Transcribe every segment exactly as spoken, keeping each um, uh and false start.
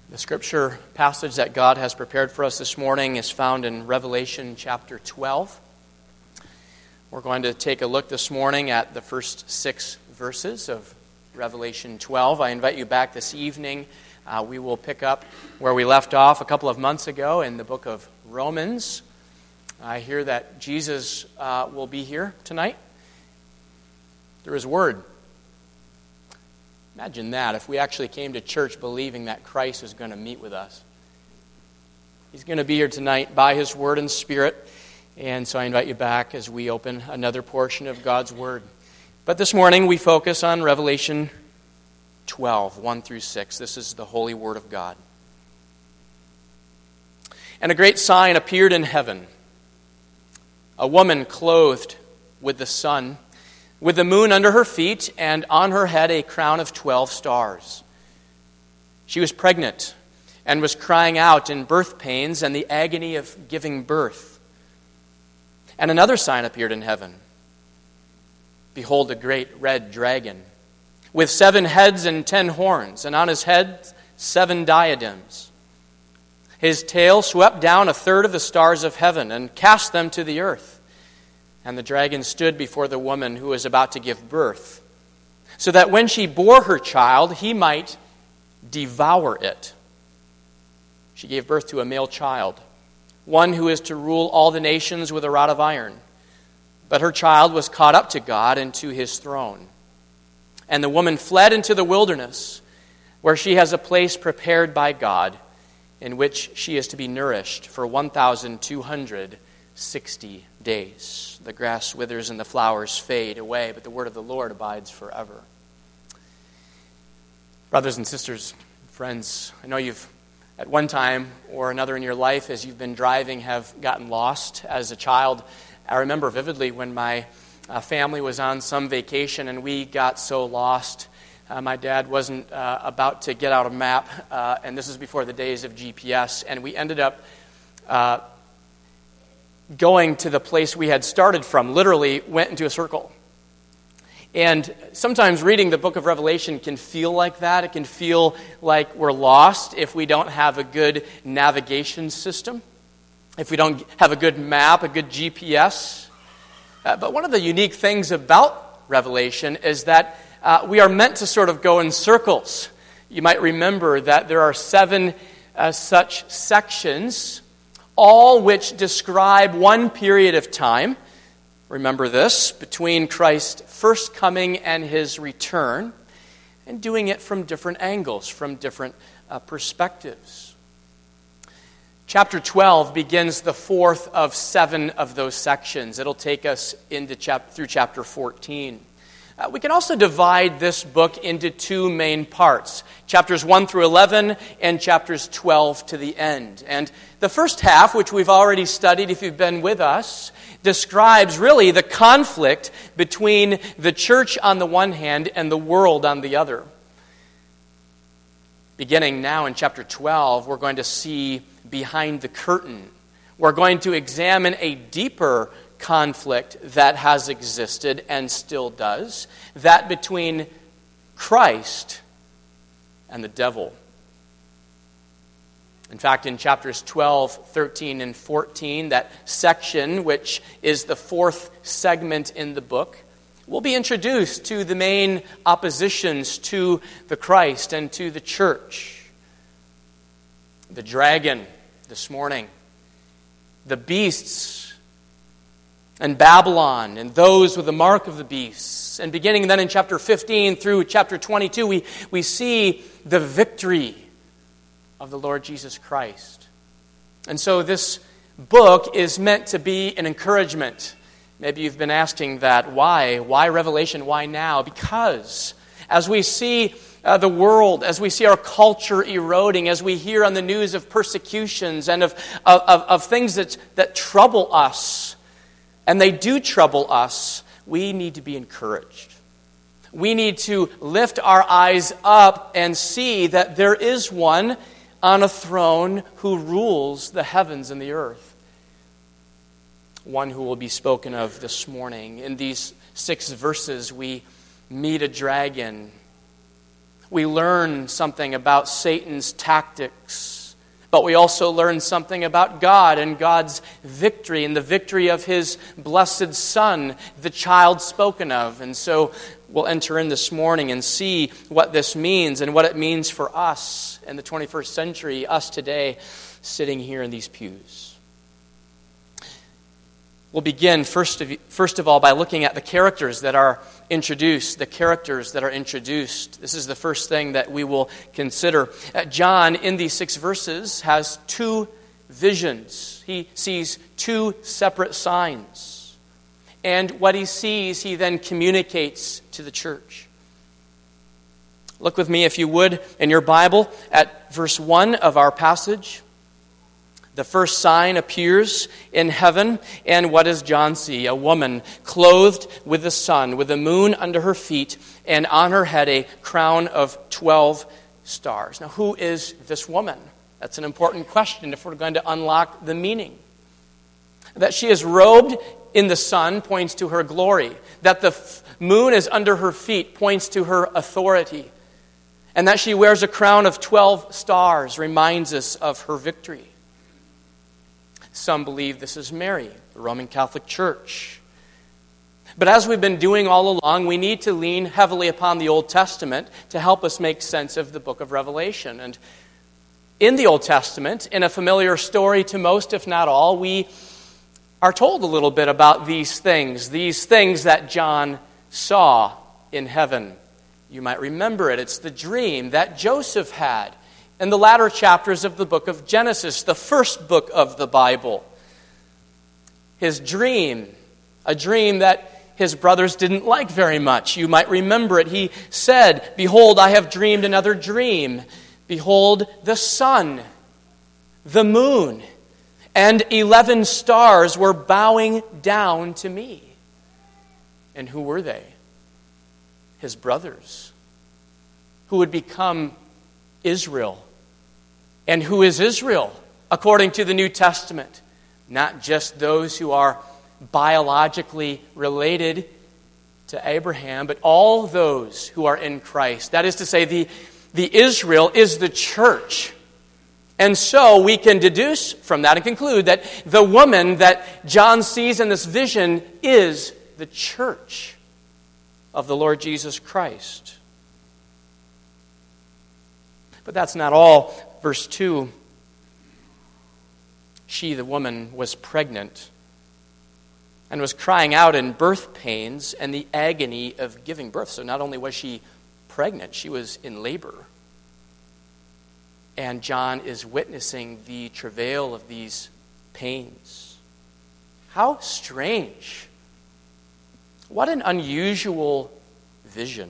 The scripture passage that God has prepared for us this morning is found in Revelation chapter twelve. We're going to take a look this morning at the first six verses of Revelation twelve. I invite you back this evening. Uh, we will pick up where we left off a couple of months ago in the book of Romans. I hear that Jesus uh, will be here tonight through His Word. Imagine that, if we actually came to church believing that Christ was going to meet with us. He's going to be here tonight by His Word and Spirit, and so I invite you back as we open another portion of God's Word. But this morning we focus on Revelation twelve, one through six. This is the Holy Word of God. And a great sign appeared in heaven. A woman clothed with the sun, with the moon under her feet, and on her head a crown of twelve stars. She was pregnant and was crying out in birth pains and the agony of giving birth. And another sign appeared in heaven. Behold, a great red dragon, with seven heads and ten horns, and on his head seven diadems. His tail swept down a third of the stars of heaven and cast them to the earth. And the dragon stood before the woman who was about to give birth, so that when she bore her child, he might devour it. She gave birth to a male child, one who is to rule all the nations with a rod of iron. But her child was caught up to God and to His throne. And the woman fled into the wilderness, where she has a place prepared by God, in which she is to be nourished for one thousand two hundred sixty days. The grass withers and the flowers fade away, but the word of the Lord abides forever. Brothers and sisters, friends, I know you've at one time or another in your life, as you've been driving, have gotten lost. As a child, I remember vividly when my uh, family was on some vacation and we got so lost. Uh, my dad wasn't uh, about to get out a map, uh, and this is before the days of G P S, and we ended up uh, going to the place we had started from. Literally went into a circle. And sometimes reading the book of Revelation can feel like that. It can feel like we're lost if we don't have a good navigation system, if we don't have a good map, a good G P S. Uh, but one of the unique things about Revelation is that uh, we are meant to sort of go in circles. You might remember that there are seven uh, such sections, all which describe one period of time. Remember this, between Christ's first coming and His return, and doing it from different angles, from different uh, perspectives. Chapter twelve begins the fourth of seven of those sections. It'll take us into chap- through chapter fourteen. Uh, we can also divide this book into two main parts, chapters one through eleven and chapters twelve to the end. And the first half, which we've already studied if you've been with us, describes really the conflict between the church on the one hand and the world on the other. Beginning now in chapter twelve, we're going to see behind the curtain. We're going to examine a deeper conflict that has existed and still does, that between Christ and the devil. In fact, in chapters twelve, thirteen, and fourteen, that section, which is the fourth segment in the book, we'll be introduced to the main oppositions to the Christ and to the church. The dragon this morning, the beasts, and Babylon, and those with the mark of the beasts. And beginning then in chapter fifteen through chapter twenty-two, we, we see the victory of the Lord Jesus Christ. And so this book is meant to be an encouragement. Maybe you've been asking that. Why? Why Revelation? Why now? Because as we see uh, the world, as we see our culture eroding, as we hear on the news of persecutions and of, of, of, of things that, that trouble us, and they do trouble us, we need to be encouraged. We need to lift our eyes up and see that there is one on a throne who rules the heavens and the earth. One who will be spoken of this morning. In these six verses, we meet a dragon we learn something about Satan's tactics, but we also learn something about God and God's victory and the victory of His blessed Son, the child spoken of. And so we'll enter in this morning and see what this means and what it means for us in the twenty-first century, us today, sitting here in these pews. We'll begin, first of, first of all, by looking at the characters that are introduced, the characters that are introduced. This is the first thing that we will consider. Uh, John, in these six verses, has two visions. He sees two separate signs. And what he sees, he then communicates to the church. Look with me, if you would, in your Bible at verse one of our passage. The first sign appears in heaven, and what does John see? A woman clothed with the sun, with the moon under her feet, and on her head a crown of twelve stars. Now, who is this woman? That's an important question if we're going to unlock the meaning. That she is robed in the sun points to her glory. That the f- moon is under her feet points to her authority. And that she wears a crown of twelve stars reminds us of her victory. Some believe this is Mary, the Roman Catholic Church. But as we've been doing all along, we need to lean heavily upon the Old Testament to help us make sense of the book of Revelation. And in the Old Testament, in a familiar story to most, if not all, we are told a little bit about these things, these things that John saw in heaven. You might remember it. It's the dream that Joseph had in the latter chapters of the book of Genesis, the first book of the Bible. His dream, a dream that his brothers didn't like very much. You might remember it. He said, "Behold, I have dreamed another dream. Behold, the sun, the moon, and eleven stars were bowing down to me." And who were they? His brothers, who would become Israel. And who is Israel, according to the New Testament? Not just those who are biologically related to Abraham, but all those who are in Christ. That is to say, the, the Israel is the church. And so we can deduce from that and conclude that the woman that John sees in this vision is the church of the Lord Jesus Christ. But that's not all. Verse two, she, the woman, was pregnant and was crying out in birth pains and the agony of giving birth. So not only was she pregnant, she was in labor. And John is witnessing the travail of these pains. How strange. What an unusual vision.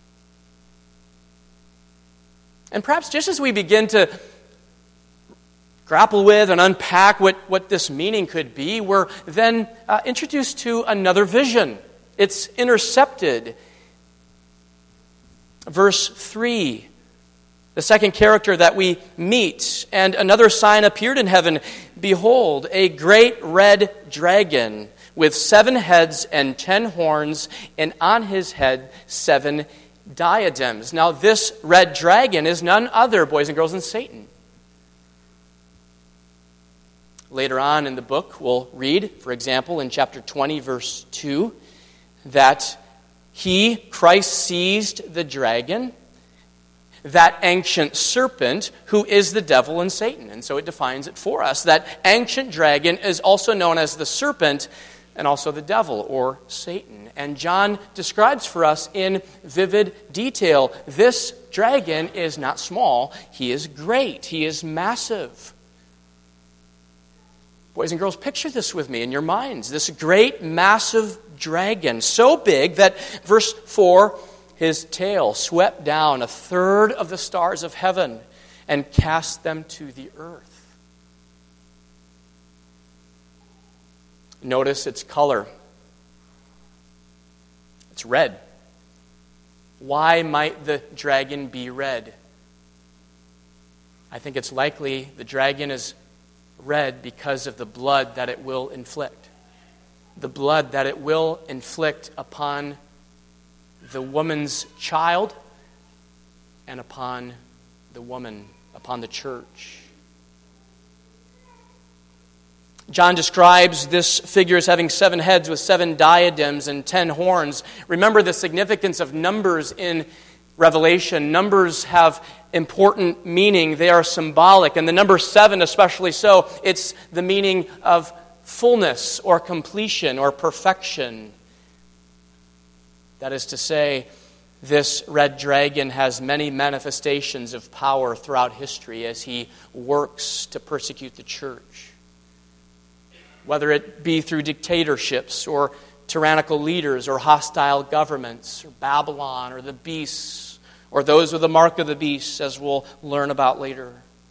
And perhaps just as we begin to grapple with and unpack what, what this meaning could be, we're then uh, introduced to another vision. It's intercepted. Verse three, the second character that we meet, "And another sign appeared in heaven. Behold, a great red dragon with seven heads and ten horns, and on his head seven diadems." Now, this red dragon is none other, boys and girls, than Satan. Later on in the book, we'll read, for example, in chapter twenty, verse two, that he, Christ, seized the dragon, that ancient serpent, who is the devil and Satan. And so it defines it for us. That ancient dragon is also known as the serpent and also the devil, or Satan. And John describes for us in vivid detail, this dragon is not small, he is great, he is massive. Boys and girls, picture this with me in your minds. This great, massive dragon, so big that, verse four, his tail swept down a third of the stars of heaven and cast them to the earth. Notice its color. It's red. Why might the dragon be red? I think it's likely the dragon is red because of the blood that it will inflict. The blood that it will inflict upon the woman's child and upon the woman, upon the church. John describes this figure as having seven heads with seven diadems and ten horns. Remember the significance of numbers in Revelation. Numbers have important meaning. They are symbolic. And the number seven especially so. It's the meaning of fullness or completion or perfection. That is to say, this red dragon has many manifestations of power throughout history as he works to persecute the church. Whether it be through dictatorships or tyrannical leaders or hostile governments or Babylon or the beasts or those with the mark of the beast, as we'll learn about later.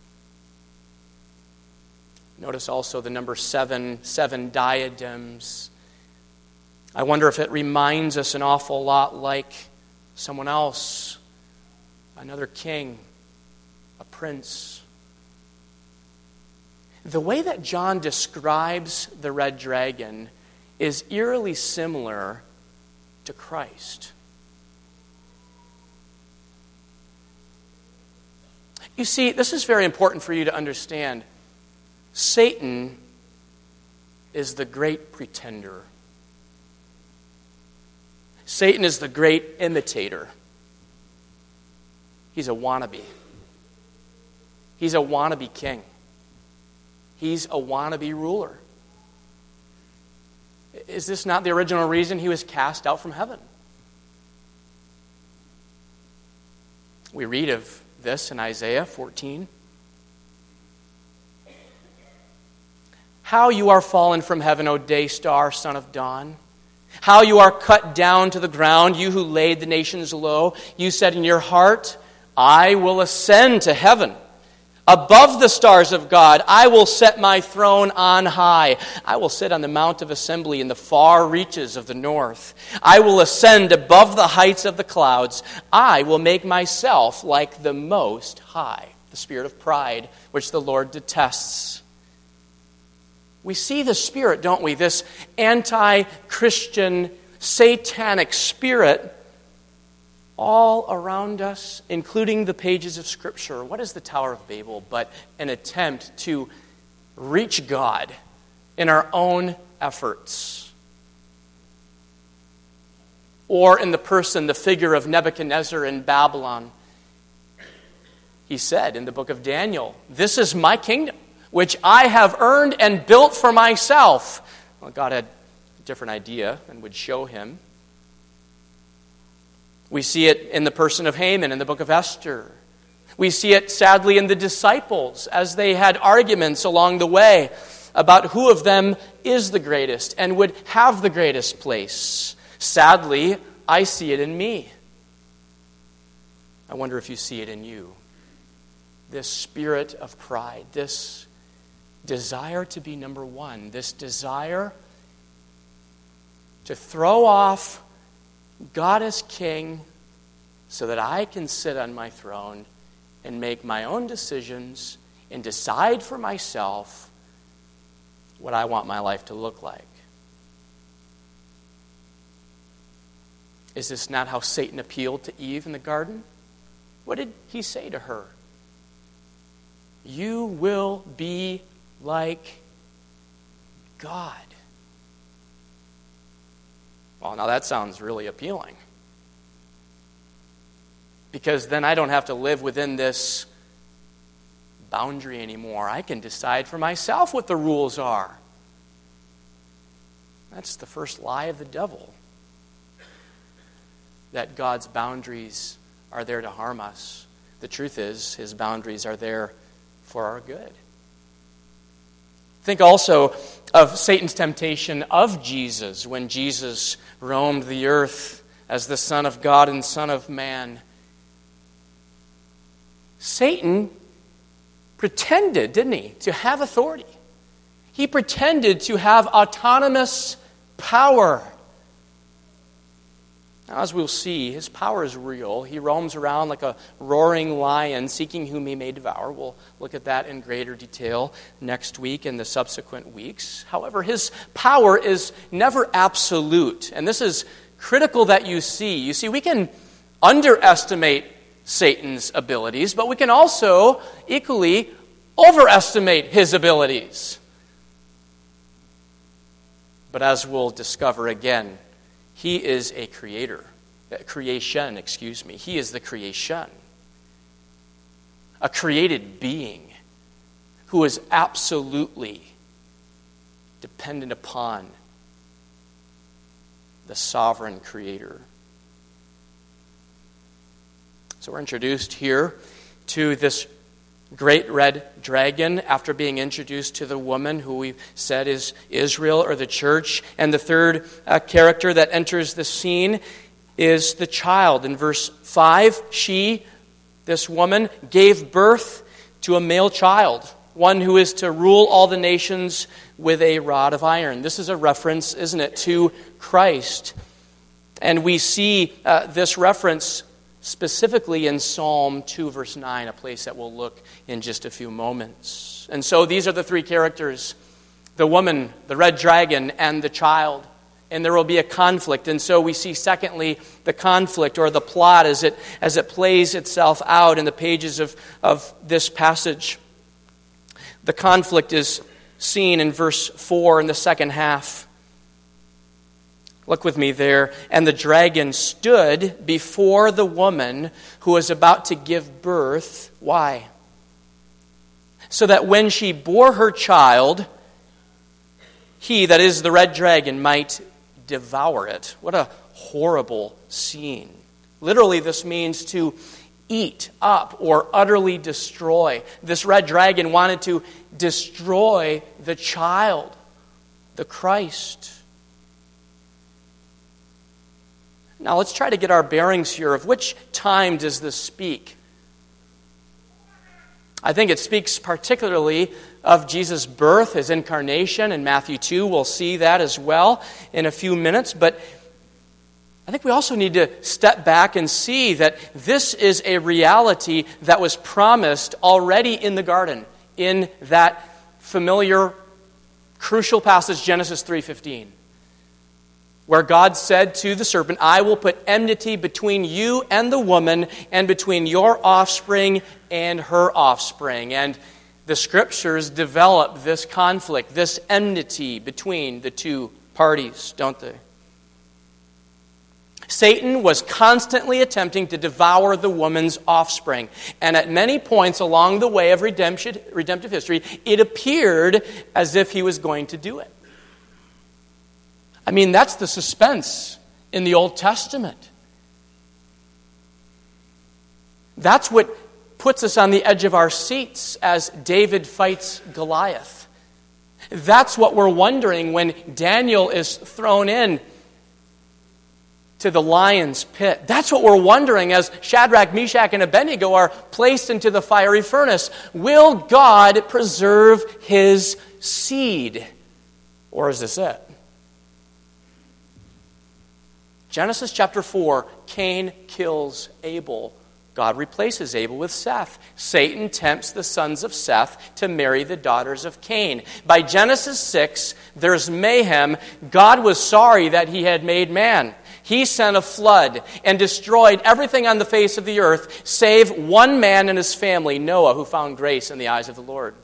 Notice also the number seven, seven diadems. I wonder if it reminds us an awful lot like someone else, another king, a prince. The way that John describes the red dragon is eerily similar to Christ. You see, this is very important for you to understand. Satan is the great pretender. Satan is the great imitator. He's a wannabe. He's a wannabe king. He's a wannabe ruler. Is this not the original reason he was cast out from heaven? We read of this in Isaiah fourteen. How you are fallen from heaven, O day star, son of dawn. How you are cut down to the ground, you who laid the nations low. You said in your heart, I will ascend to heaven. Above the stars of God, I will set my throne on high. I will sit on the mount of assembly in the far reaches of the north. I will ascend above the heights of the clouds. I will make myself like the Most High, the spirit of pride, which the Lord detests. We see the spirit, don't we? This anti-Christian, satanic spirit all around us, including the pages of Scripture. What is the Tower of Babel but an attempt to reach God in our own efforts? Or in the person, the figure of Nebuchadnezzar in Babylon. He said in the book of Daniel, this is my kingdom, which I have earned and built for myself. Well, God had a different idea and would show him. We see it in the person of Haman in the book of Esther. We see it, sadly, in the disciples as they had arguments along the way about who of them is the greatest and would have the greatest place. Sadly, I see it in me. I wonder if you see it in you. This spirit of pride, this desire to be number one, this desire to throw off God as king so that I can sit on my throne and make my own decisions and decide for myself what I want my life to look like. Is this not how Satan appealed to Eve in the garden? What did he say to her? You will be like God. Well, now that sounds really appealing. Because then I don't have to live within this boundary anymore. I can decide for myself what the rules are. That's the first lie of the devil. That God's boundaries are there to harm us. The truth is, his boundaries are there for our good. Think also of Satan's temptation of Jesus when Jesus roamed the earth as the Son of God and Son of Man. Satan pretended, didn't he, to have authority. He pretended to have autonomous power. Now, as we'll see, his power is real. He roams around like a roaring lion, seeking whom he may devour. We'll look at that in greater detail next week and the subsequent weeks. However, his power is never absolute. And this is critical that you see. You see, we can underestimate Satan's abilities, but we can also equally overestimate his abilities. But as we'll discover again, he is a creator. Creation, excuse me. He is the creation. A created being who is absolutely dependent upon the sovereign creator. So we're introduced here to this great red dragon after being introduced to the woman who we said is Israel or the church. And the third uh, character that enters the scene is the child. In verse five, she, this woman, gave birth to a male child, one who is to rule all the nations with a rod of iron. This is a reference, isn't it, to Christ. And we see uh, this reference specifically in Psalm two, verse nine, a place that we'll look in just a few moments. And so these are the three characters, the woman, the red dragon, and the child. And there will be a conflict. And so we see, secondly, the conflict or the plot as it as it plays itself out in the pages of, of this passage. The conflict is seen in verse four in the second half. Look with me there. And the dragon stood before the woman who was about to give birth. Why? So that when she bore her child, he, that is the red dragon, might devour it. What a horrible scene. Literally, this means to eat up or utterly destroy. This red dragon wanted to destroy the child, the Christ. Now let's try to get our bearings here of which time does this speak. I think it speaks particularly of Jesus' birth, his incarnation. In Matthew two, we'll see that as well in a few minutes. But I think we also need to step back and see that this is a reality that was promised already in the garden, in that familiar, crucial passage, Genesis three fifteen. Where God said to the serpent, I will put enmity between you and the woman, and between your offspring and her offspring. And the Scriptures develop this conflict, this enmity between the two parties, don't they? Satan was constantly attempting to devour the woman's offspring. And at many points along the way of redemption, redemptive history, it appeared as if he was going to do it. I mean, that's the suspense in the Old Testament. That's what puts us on the edge of our seats as David fights Goliath. That's what we're wondering when Daniel is thrown in to the lion's pit. That's what we're wondering as Shadrach, Meshach, and Abednego are placed into the fiery furnace. Will God preserve his seed? Or is this it? Genesis chapter four, Cain kills Abel. God replaces Abel with Seth. Satan tempts the sons of Seth to marry the daughters of Cain. By Genesis six, there's mayhem. God was sorry that he had made man. He sent a flood and destroyed everything on the face of the earth, save one man and his family, Noah, who found grace in the eyes of the Lord.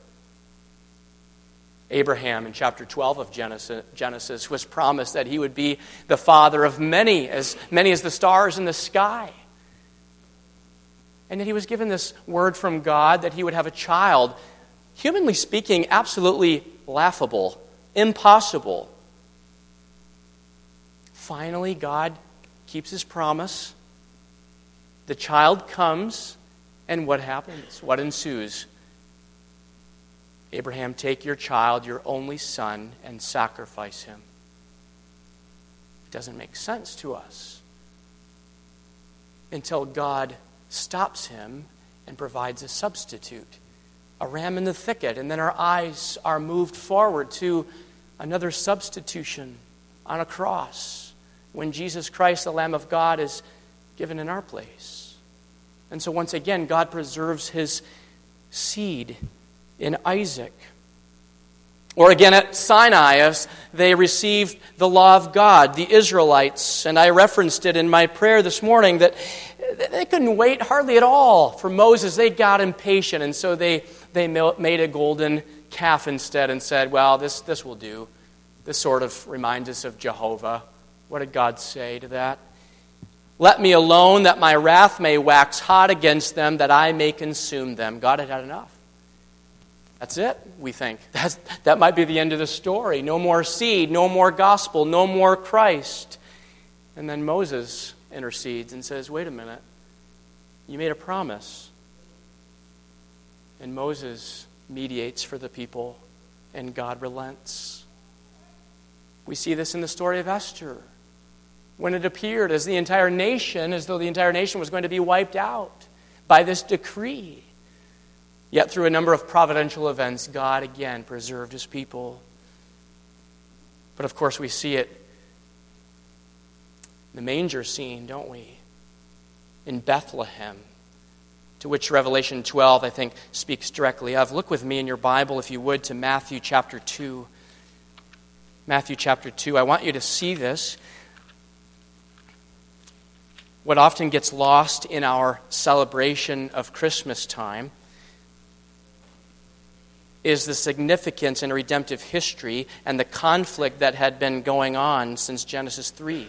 Abraham, in chapter twelve of Genesis, Genesis, was promised that he would be the father of many, as many as the stars in the sky. And that he was given this word from God that he would have a child, humanly speaking, absolutely laughable, impossible. Finally, God keeps his promise. The child comes, and what happens? What ensues? Abraham, take your child, your only son, and sacrifice him. It doesn't make sense to us until God stops him and provides a substitute, a ram in the thicket, and then our eyes are moved forward to another substitution on a cross when Jesus Christ, the Lamb of God, is given in our place. And so once again, God preserves his seed in Isaac. Or again at Sinai, as they received the law of God, the Israelites, and I referenced it in my prayer this morning, that they couldn't wait hardly at all for Moses. They got impatient, and so they, they made a golden calf instead and said, well, this, this will do. This sort of reminds us of Jehovah. What did God say to that? Let me alone, that my wrath may wax hot against them, that I may consume them. God had had enough. That's it, we think. That's, that might be the end of the story. No more seed, no more gospel, no more Christ. And then Moses intercedes and says, wait a minute. You made a promise. And Moses mediates for the people, and God relents. We see this in the story of Esther, when it appeared as the entire nation, as though the entire nation was going to be wiped out by this decree. Yet through a number of providential events, God again preserved his people. But of course we see it in the manger scene, don't we? In Bethlehem, to which Revelation twelve, I think, speaks directly of. Look with me in your Bible, if you would, to Matthew chapter two. Matthew chapter two. I want you to see this. What often gets lost in our celebration of Christmas time is the significance in redemptive history and the conflict that had been going on since Genesis three.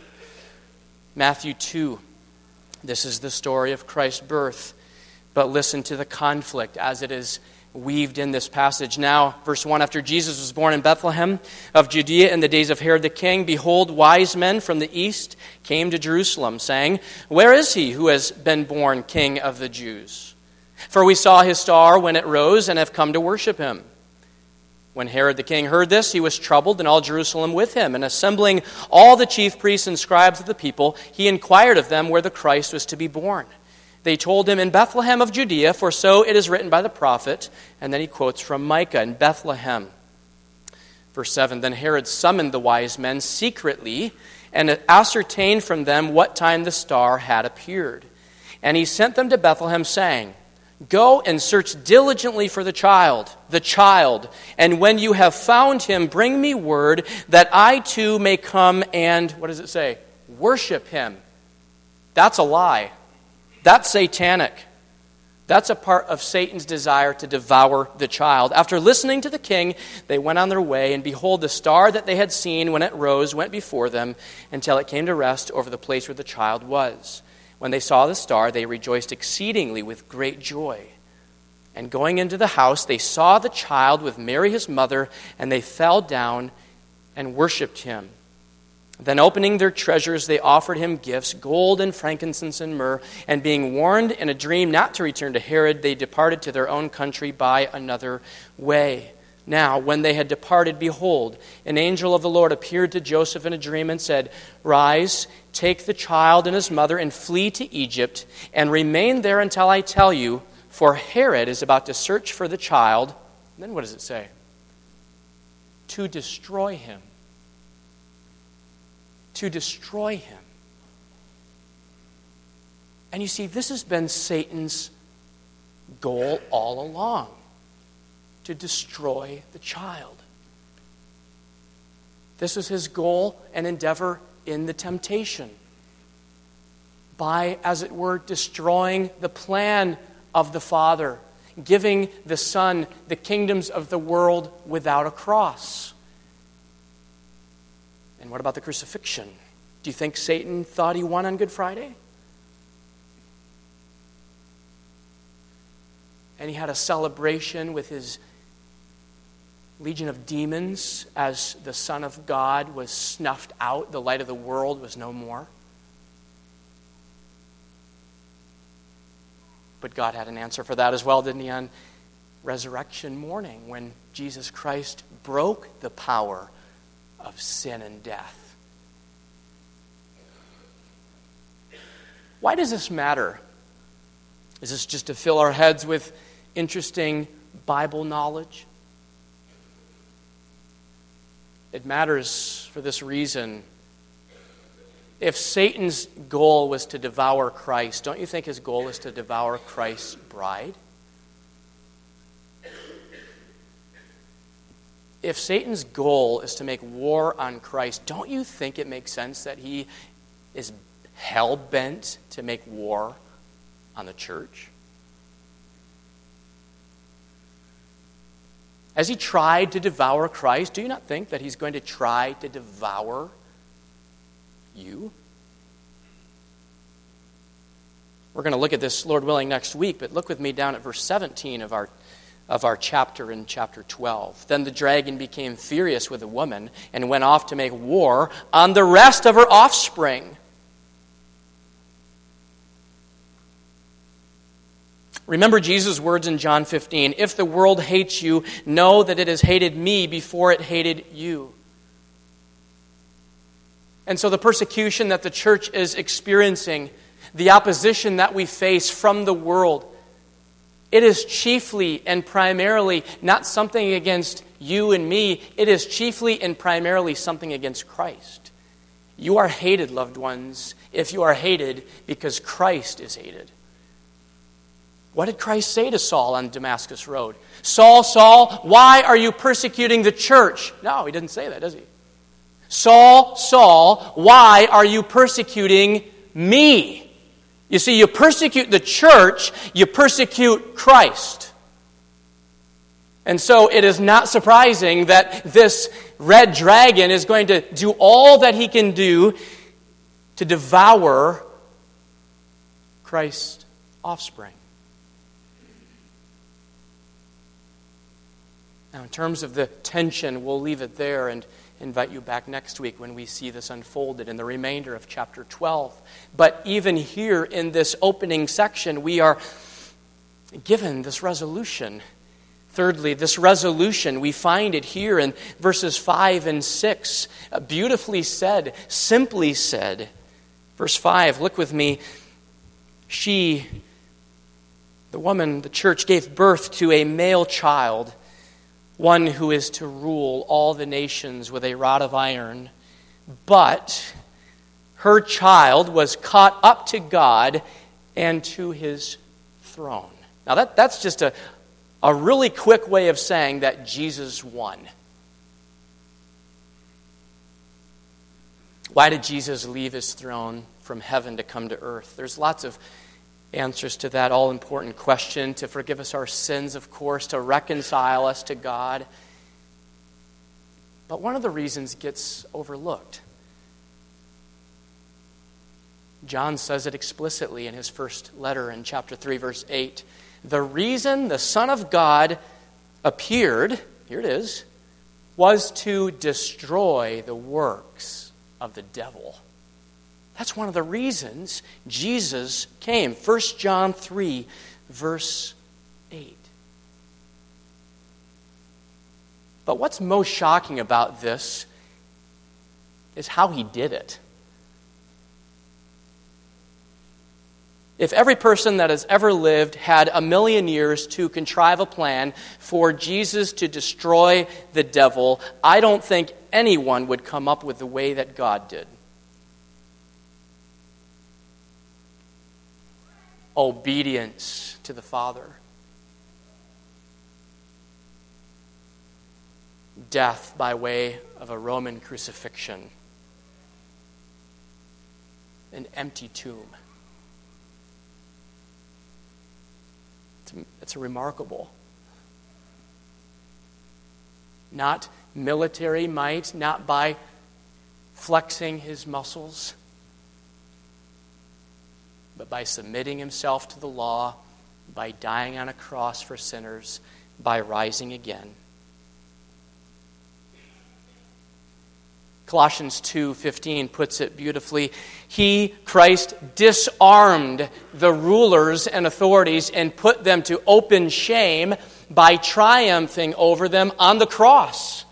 Matthew two. This is the story of Christ's birth. But listen to the conflict as it is weaved in this passage. Now, verse one, after Jesus was born in Bethlehem of Judea in the days of Herod the king, behold, wise men from the east came to Jerusalem, saying, where is he who has been born King of the Jews? For we saw his star when it rose and have come to worship him. When Herod the king heard this, he was troubled, and all Jerusalem with him. And assembling all the chief priests and scribes of the people, he inquired of them where the Christ was to be born. They told him, in Bethlehem of Judea, for so it is written by the prophet. And then he quotes from Micah in Bethlehem. Verse seven, then Herod summoned the wise men secretly and ascertained from them what time the star had appeared. And he sent them to Bethlehem, saying, go and search diligently for the child, the child, and when you have found him, bring me word that I too may come and, what does it say? Worship him. That's a lie. That's satanic. That's a part of Satan's desire to devour the child. After listening to the king, they went on their way, and behold, the star that they had seen when it rose went before them until it came to rest over the place where the child was. When they saw the star, they rejoiced exceedingly with great joy. And going into the house, they saw the child with Mary his mother, and they fell down and worshipped him. Then opening their treasures, they offered him gifts, gold and frankincense and myrrh. And being warned in a dream not to return to Herod, they departed to their own country by another way. Now, when they had departed, behold, an angel of the Lord appeared to Joseph in a dream and said, rise, take the child and his mother and flee to Egypt, and remain there until I tell you, for Herod is about to search for the child. And then what does it say? To destroy him. To destroy him. And you see, this has been Satan's goal all along. To destroy the child. This was his goal and endeavor in the temptation. By, as it were, destroying the plan of the Father, giving the Son the kingdoms of the world without a cross. And what about the crucifixion? Do you think Satan thought he won on Good Friday? And he had a celebration with his legion of demons as the Son of God was snuffed out, the light of the world was no more. But God had an answer for that as well, didn't he, on resurrection morning when Jesus Christ broke the power of sin and death. Why does this matter? Is this just to fill our heads with interesting Bible knowledge? It matters for this reason. If Satan's goal was to devour Christ, don't you think his goal is to devour Christ's bride? If Satan's goal is to make war on Christ, don't you think it makes sense that he is hell-bent to make war on the church? Has he tried to devour Christ? Do you not think that he's going to try to devour you? We're going to look at this, Lord willing, next week, but look with me down at verse seventeen of our of our chapter in chapter twelve. Then the dragon became furious with the woman and went off to make war on the rest of her offspring. Remember Jesus' words in John fifteen, "If the world hates you, know that it has hated me before it hated you." And so the persecution that the church is experiencing, the opposition that we face from the world, it is chiefly and primarily not something against you and me. It is chiefly and primarily something against Christ. You are hated, loved ones, if you are hated because Christ is hated. What did Christ say to Saul on Damascus Road? "Saul, Saul, why are you persecuting the church?" No, he didn't say that, does he? "Saul, Saul, why are you persecuting me?" You see, you persecute the church, you persecute Christ. And so it is not surprising that this red dragon is going to do all that he can do to devour Christ's offspring. Now, in terms of the tension, we'll leave it there and invite you back next week when we see this unfolded in the remainder of chapter twelve. But even here in this opening section, we are given this resolution. Thirdly, this resolution, we find it here in verses five and six. Beautifully said, simply said. Verse five, look with me. She, the woman, the church, gave birth to a male child, one who is to rule all the nations with a rod of iron. But her child was caught up to God and to his throne. Now that, that's just a, a really quick way of saying that Jesus won. Why did Jesus leave his throne from heaven to come to earth? There's lots of answers to that all-important question: to forgive us our sins, of course, to reconcile us to God. But one of the reasons gets overlooked. John says it explicitly in his first letter in chapter three, verse eight. The reason the Son of God appeared, here it is, was to destroy the works of the devil. That's one of the reasons Jesus came. First John three, verse eight. But what's most shocking about this is how he did it. If every person that has ever lived had a million years to contrive a plan for Jesus to destroy the devil, I don't think anyone would come up with the way that God did. Obedience to the Father. Death by way of a Roman crucifixion. An empty tomb. It's, it's remarkable. Not military might, not by flexing his muscles, but by submitting himself to the law, by dying on a cross for sinners, by rising again. Colossians two fifteen puts it beautifully. He, Christ, disarmed the rulers and authorities and put them to open shame by triumphing over them on the cross.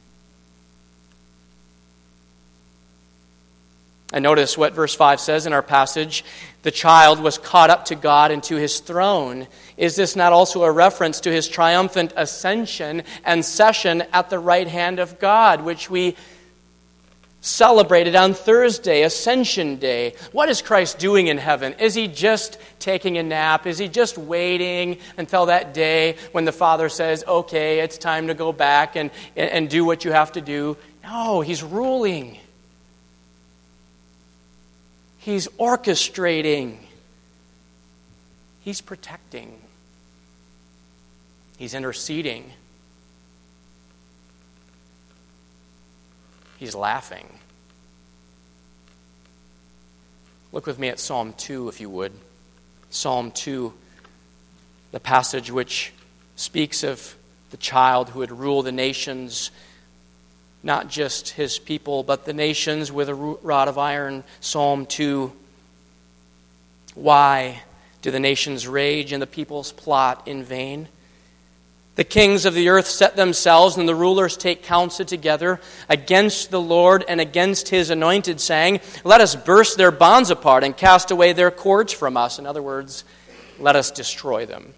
And notice what verse five says in our passage. The child was caught up to God and to his throne. Is this not also a reference to his triumphant ascension and session at the right hand of God, which we celebrated on Thursday, Ascension Day? What is Christ doing in heaven? Is he just taking a nap? Is he just waiting until that day when the Father says, okay, it's time to go back and, and do what you have to do? No, he's ruling. He's orchestrating. He's protecting. He's interceding. He's laughing. Look with me at Psalm two, if you would. Psalm two, the passage which speaks of the child who would rule the nations, not just his people, but the nations with a rod of iron. Psalm two. Why do the nations rage and the peoples plot in vain? The kings of the earth set themselves, and the rulers take counsel together against the Lord and against his anointed, saying, let us burst their bonds apart and cast away their cords from us. In other words, let us destroy them.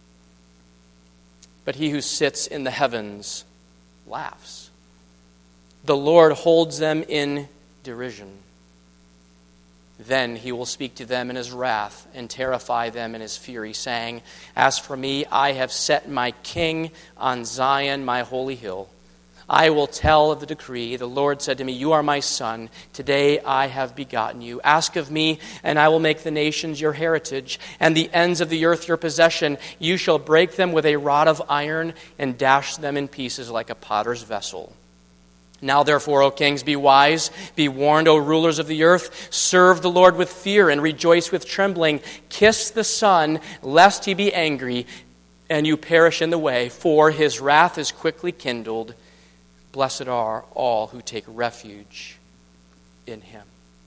But he who sits in the heavens laughs. The Lord holds them in derision. Then he will speak to them in his wrath and terrify them in his fury, saying, as for me, I have set my king on Zion, my holy hill. I will tell of the decree. The Lord said to me, you are my son. Today I have begotten you. Ask of me, and I will make the nations your heritage, and the ends of the earth your possession. You shall break them with a rod of iron and dash them in pieces like a potter's vessel. Now therefore, O kings, be wise, be warned, O rulers of the earth. Serve the Lord with fear and rejoice with trembling. Kiss the Son, lest he be angry and you perish in the way, for his wrath is quickly kindled. Blessed are all who take refuge in him.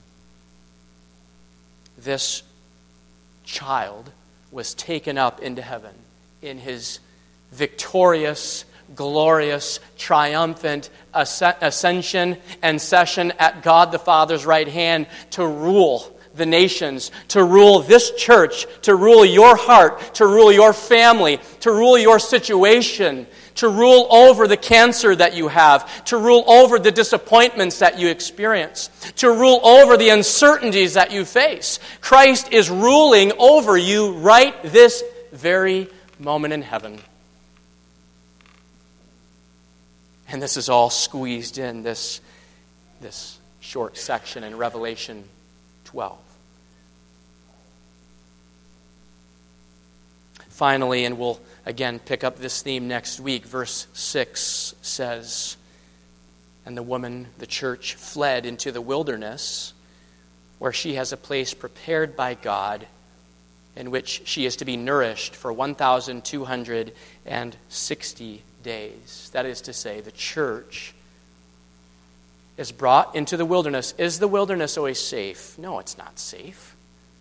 This child was taken up into heaven in his victorious, glorious, triumphant ascension and session at God the Father's right hand to rule the nations, to rule this church, to rule your heart, to rule your family, to rule your situation, to rule over the cancer that you have, to rule over the disappointments that you experience, to rule over the uncertainties that you face. Christ is ruling over you right this very moment in heaven. And this is all squeezed in this, this short section in Revelation twelve. Finally, and we'll again pick up this theme next week, verse six says, and the woman, the church, fled into the wilderness, where she has a place prepared by God, in which she is to be nourished for one thousand two hundred sixty days. That is to say, the church is brought into the wilderness. Is the wilderness always safe? No, it's not safe.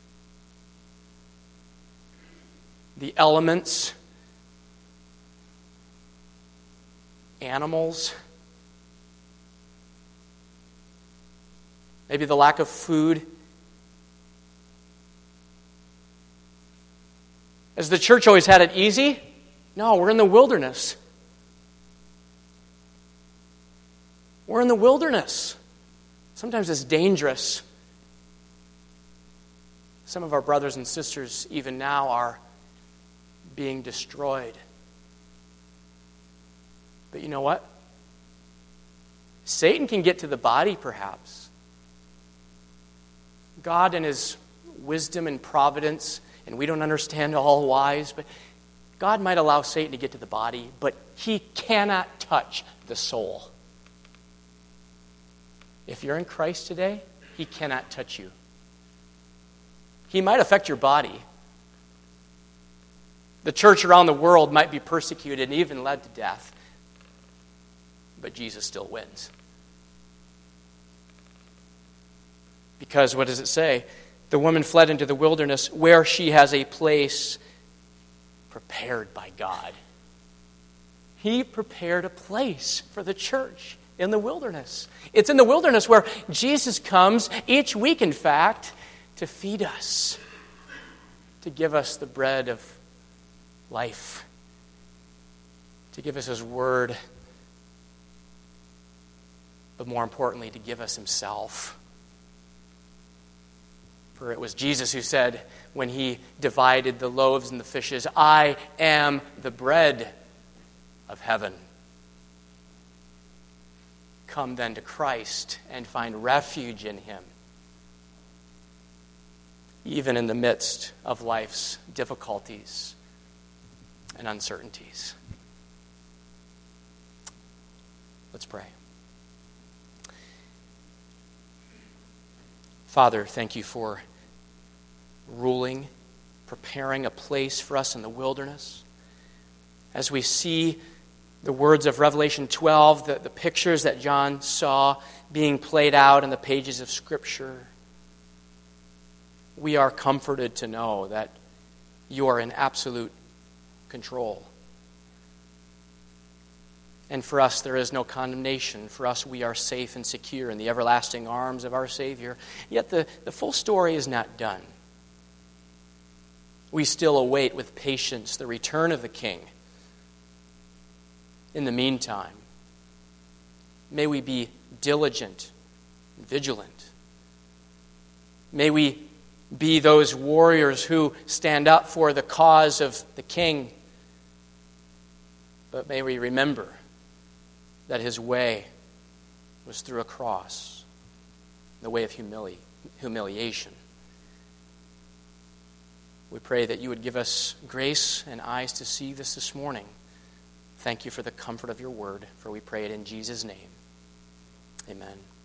The elements, animals, maybe the lack of food. Has the church always had it easy? No, we're in the wilderness. We're in the wilderness. Sometimes it's dangerous. Some of our brothers and sisters, even now, are being destroyed. But you know what? Satan can get to the body, perhaps. God, in his wisdom and providence, and we don't understand all wise, but God might allow Satan to get to the body, but he cannot touch the soul. If you're in Christ today, he cannot touch you. He might affect your body. The church around the world might be persecuted and even led to death. But Jesus still wins. Because what does it say? The woman fled into the wilderness where she has a place prepared by God. He prepared a place for the church in the wilderness. It's in the wilderness where Jesus comes each week, in fact, to feed us, to give us the bread of life, to give us his word, but more importantly, to give us himself. For it was Jesus who said, when he divided the loaves and the fishes, I am the bread of heaven. Come then to Christ and find refuge in him. even in the midst of life's difficulties and uncertainties. Let's pray. Father, thank you for ruling, preparing a place for us in the wilderness. As we see the words of Revelation twelve, the, the pictures that John saw being played out in the pages of Scripture, we are comforted to know that you are in absolute control. And for us, there is no condemnation. For us, we are safe and secure in the everlasting arms of our Savior. Yet the, the full story is not done. We still await with patience the return of the King. In the meantime, may we be diligent and vigilant. May we be those warriors who stand up for the cause of the King. But may we remember that his way was through a cross, the way of humili- humiliation. We pray that you would give us grace and eyes to see this this morning. Thank you for the comfort of your word, for we pray it in Jesus' name. Amen.